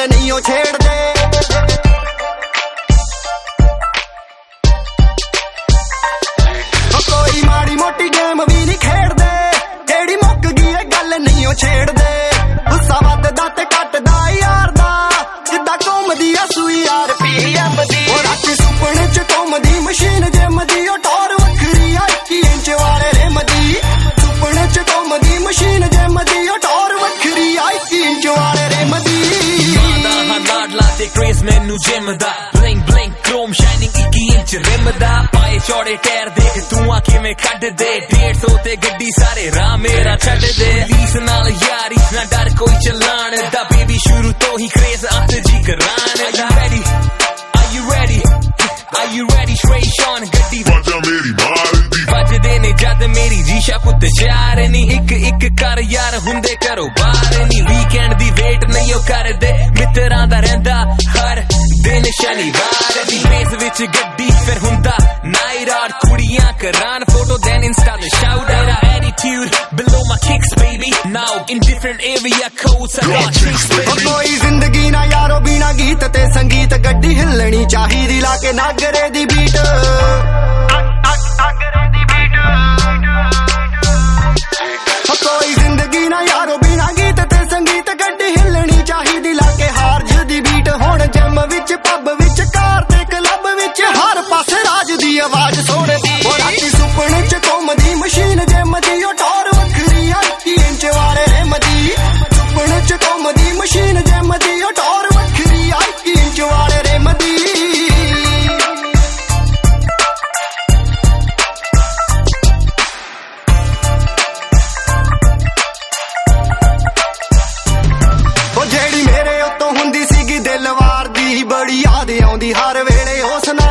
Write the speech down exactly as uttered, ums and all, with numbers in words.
ਗੱਲ ਨਹੀਂ ਉਹ ਛੇੜਦੇ। ਕੋਈ ਮਾੜੀ ਮੋਟੀ ਗੇਮ ਵੀ ਨਹੀਂ ਖੇਡਦੇ, ਜਿਹੜੀ ਮੁੱਕ ਗਈ ਇਹ ਗੱਲ ਨਹੀਂ ਉਹ ਛੇੜਦੇ। ਗੁੱਸਾ ਵੱਧਦਾ ਤੇ ਘਟਦਾ ਯਾਰ ਦਾ, ਜਿੱਦਾਂ ਘੁੰਮਦੀ ਆ ਸੂਈ ਆਰ ਪੀ ਐਮ ਦੀ। ਉਹ ਰਾਤੀ ਸੁਪਨੇ ਚ ਘੁੰਮਦੀ ਮਸ਼ੀਨ ਜਿਮ ਦੀ, ਉਹ ਟੌਰ ਵੱਖਰੀ ਆ ਇੱਕੀ ਇੰਚ ਵਾਲੇ ਰਿਮ ਦੀ। ਸੁਪਨੇ ਚ ਘੁੰਮਦੀ ਮਸ਼ੀਨ ਜਿਮ ਦੀ, ਉਹ ਟੌਰ ਵੱਖਰੀ ਆ ਇੱਕੀ ਇੰਚ ਵਾਲੇ ਰਿਮ ਦੀ। ਲਾਡਲਾ ਤੇ ਕ੍ਰੇਜ਼ ਮੈਨੂੰ ਜਿਮ ਦਾ, ਬਲਿੰਕ ਬਲਿੰਕ ਕ੍ਰੋਮ ਸ਼ਾਈਨਿੰਗ ਇੱਕੀ ਇੰਚ ਰਿਮ ਦਾ। ਪਾਏ ਚੌੜੇ ਟਾਇਰ ਦੇਖ ਤੂੰ ਆ ਕਿਵੇਂ ਕੱਢ ਦੇ, ਡੇਢ ਸੌ ਤੇ ਗੱਡੀ ਸਾਰੇ ਰਾਹ ਮੇਰਾ ਛੱਡ ਦੇ। ਲੀਸ ਨਾਲ ਯਾਰੀ ਨਾ ਡਰ ਕੋਈ ਚਲਾਣ ਦਾ, ਬੇਬੀ ਸ਼ੁਰੂ ਤੋਂ ਹੀ ਕ੍ਰੇਜ਼ ਅੱਤ ਜੀ ਕਰਾਨ ਦਾ। Ready? Are you ready? Are you ready? Straight Sean ਗੱਡੀ ਵਾਜਾ ਮੇਰੀ ਮਾਰਦੀ, ਵੱਜਦੇ ਨੇ ਜਦ ਮੇਰੀ ਜੀਸ਼ਾ ਪੁੱਤ ਚਾਰ ਨੀ। ਇੱਕ ਇੱਕ ਕਰ ਯਾਰ ਹੁੰਦੇ ਘਰੋਂ ਬਾਹਰ ਨੀ, ਵੀਕਐਂਡ ਦੀ ਵੇਟ ਨਹੀਂ ਉਹ ਕਰਦੇ, ਮਿੱਤਰਾਂ ਦਾ ਰਹਿੰਦਾ ਹਰ ਦਿਨ ਸ਼ਨੀਵਾਰ ਦੀ। ਬੇਸ ਵਿੱਚ ਗੱਡੀ ਫਿਰ ਹੁੰਦਾ ਨਾਈਟ ਆਊਟ, ਕੁੜੀਆਂ ਕਰਾਨ ਫੋਟੋ ਦੈਨ ਇੰਸਟਾ ਤੇ shout out. Attitude below my kicks baby, now in different area codes I got tricks baby। ਕੋਈ ਜ਼ਿੰਦਗੀ ਨਾ ਯਾਰੋ ਬਿਨਾ ਗੀਤ ਤੇ ਸੰਗੀਤ, ਗੱਡੀ ਹਿੱਲਣੀ ਚਾਹੀਦੀ ਲਾ ਕੇ ਨਾਗਰੇ ਦੀ ਬੀਟ। ਕੋਈ ਜ਼ਿੰਦਗੀ ਨਾ ਯਾਰੋ ਬਿਨਾ ਗੀਤ ਤੇ ਸੰਗੀਤ, ਗੱਡੀ ਹਿੱਲਣੀ ਚਾਹੀਦੀ ਲਾ ਕੇ ਹਾਰਜ ਦੀ ਬੀਟ। ਹੁਣ ਜਿਮ ਵਿੱਚ ਪੱਬ ਵਿੱਚ ਕਾਰ ਤੇ ਕਲੱਬ ਵਿੱਚ, ਹਰ ਪਾਸੇ ਰਾਜ ਦੀ ਆਵਾਜ਼ ਸੁਣਦੀ। ਉਹ ਰਾਤੀ ਸੁਪਨੇ ਚ ਘੁੰਮਦੀ ਮਸ਼ੀਨ ਜਿਮ ਦੀ, ਉਹ ਟੌਰ ਵੱਖਰੀ ਆ ਇੱਕੀ ਇੰਚ ਵਾਲੇ ਰਿਮ ਦੀ। ਸੁਪਨੇ ਚ ਘੁੰਮਦੀ ਮਸ਼ੀਨ ਜਿਮ ਦੀ, ਉਹ ਟੌਰ ਵੱਖਰੀ ਆ ਇੱਕੀ ਇੰਚ ਵਾਲੇ ਰਿਮ ਦੀ। ਜਿਹੜੀ ਮੇਰੇ ਉੱਤੋਂ ਹੁੰਦੀ ਸੀਗੀ ਦਿਲ ਵਾਰ ਦੀ, ਬੜੀ ਯਾਦ ਆਉਂਦੀ ਹਰ ਵੇਲੇ ਉਸ ਨਾਲ